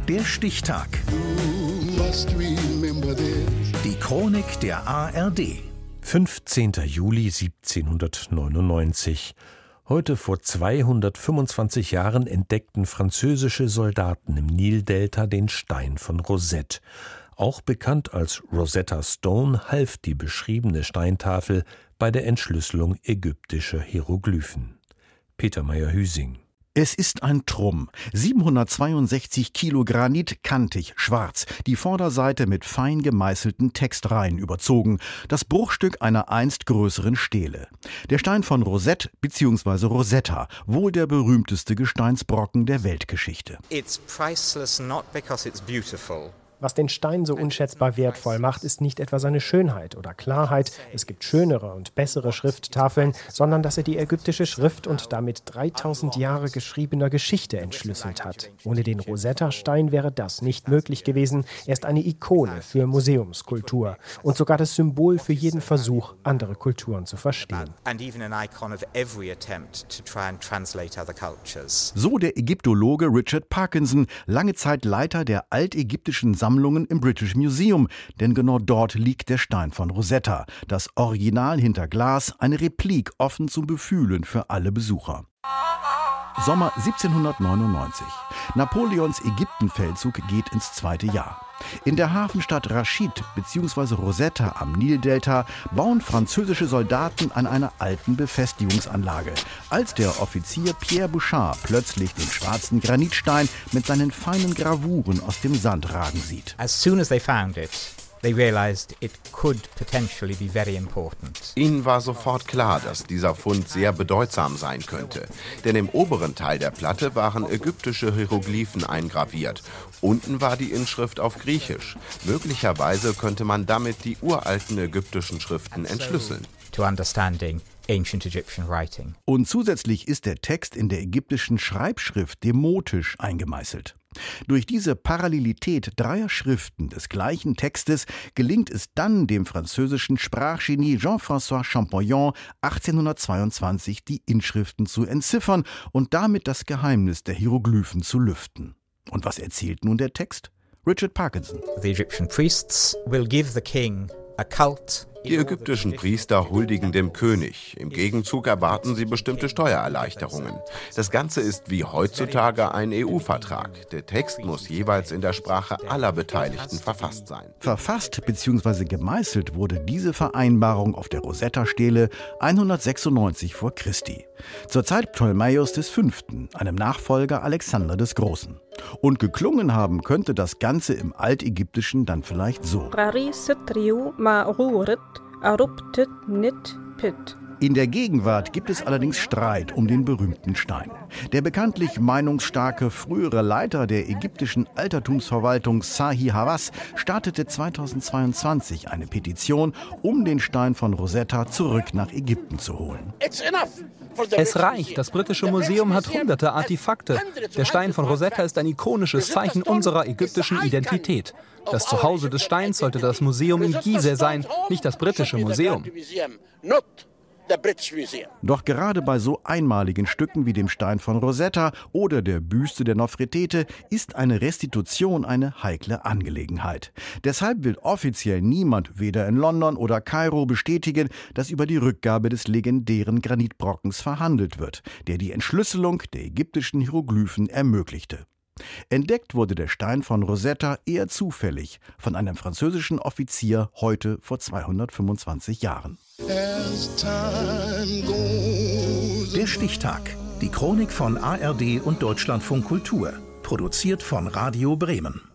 Der Stichtag. Die Chronik der ARD. 15. Juli 1799. Heute vor 225 Jahren entdeckten französische Soldaten im Nildelta den Stein von Rosette. Auch bekannt als Rosetta Stone half die beschriebene Steintafel bei der Entschlüsselung ägyptischer Hieroglyphen. Peter Meyer-Hüsing. Es ist ein Trumm. 762 Kilo Granit, kantig, schwarz. Die Vorderseite mit fein gemeißelten Textreihen überzogen. Das Bruchstück einer einst größeren Stele. Der Stein von Rosette bzw. Rosetta, wohl der berühmteste Gesteinsbrocken der Weltgeschichte. It's priceless not because it's beautiful. Was den Stein so unschätzbar wertvoll macht, ist nicht etwa seine Schönheit oder Klarheit, es gibt schönere und bessere Schrifttafeln, sondern dass er die ägyptische Schrift und damit 3000 Jahre geschriebener Geschichte entschlüsselt hat. Ohne den Rosetta-Stein wäre das nicht möglich gewesen. Er ist eine Ikone für Museumskultur und sogar das Symbol für jeden Versuch, andere Kulturen zu verstehen. So der Ägyptologe Richard Parkinson, lange Zeit Leiter der altägyptischen Sammlungen im British Museum, denn genau dort liegt der Stein von Rosetta, das Original hinter Glas, eine Replik offen zum Befühlen für alle Besucher. Sommer 1799. Napoleons Ägyptenfeldzug geht ins zweite Jahr. In der Hafenstadt Raschid bzw. Rosetta am Nildelta bauen französische Soldaten an einer alten Befestigungsanlage, als der Offizier Pierre Bouchard plötzlich den schwarzen Granitstein mit seinen feinen Gravuren aus dem Sand ragen sieht. As soon as they found it, they realized it could potentially be very important. Ihnen war sofort klar, dass dieser Fund sehr bedeutsam sein könnte. Denn im oberen Teil der Platte waren ägyptische Hieroglyphen eingraviert. Unten war die Inschrift auf Griechisch. Möglicherweise könnte man damit die uralten ägyptischen Schriften entschlüsseln. To understanding ancient Egyptian writing. Und zusätzlich ist der Text in der ägyptischen Schreibschrift demotisch eingemeißelt. Durch diese Parallelität dreier Schriften des gleichen Textes gelingt es dann dem französischen Sprachgenie Jean-François Champollion 1822 die Inschriften zu entziffern und damit das Geheimnis der Hieroglyphen zu lüften. Und was erzählt nun der Text? Richard Parkinson. The Egyptian priests will give the king a cult. Die ägyptischen Priester huldigen dem König. Im Gegenzug erwarten sie bestimmte Steuererleichterungen. Das Ganze ist wie heutzutage ein EU-Vertrag. Der Text muss jeweils in der Sprache aller Beteiligten verfasst sein. Verfasst bzw. gemeißelt wurde diese Vereinbarung auf der Rosetta-Stele 196 vor Christi. Zur Zeit Ptolemaios V., einem Nachfolger Alexander des Großen. Und geklungen haben könnte das Ganze im Altägyptischen dann vielleicht so. In der Gegenwart gibt es allerdings Streit um den berühmten Stein. Der bekanntlich meinungsstarke frühere Leiter der ägyptischen Altertumsverwaltung Zahi Hawass startete 2022 eine Petition, um den Stein von Rosetta zurück nach Ägypten zu holen. Es reicht, das britische Museum hat hunderte Artefakte. Der Stein von Rosetta ist ein ikonisches Zeichen unserer ägyptischen Identität. Das Zuhause des Steins sollte das Museum in Gizeh sein, nicht das britische Museum. Doch gerade bei so einmaligen Stücken wie dem Stein von Rosetta oder der Büste der Nofretete ist eine Restitution eine heikle Angelegenheit. Deshalb will offiziell niemand, weder in London oder Kairo, bestätigen, dass über die Rückgabe des legendären Granitbrockens verhandelt wird, der die Entschlüsselung der ägyptischen Hieroglyphen ermöglichte. Entdeckt wurde der Stein von Rosetta eher zufällig von einem französischen Offizier heute vor 225 Jahren. Der Stichtag. Die Chronik von ARD und Deutschlandfunk Kultur. Produziert von Radio Bremen.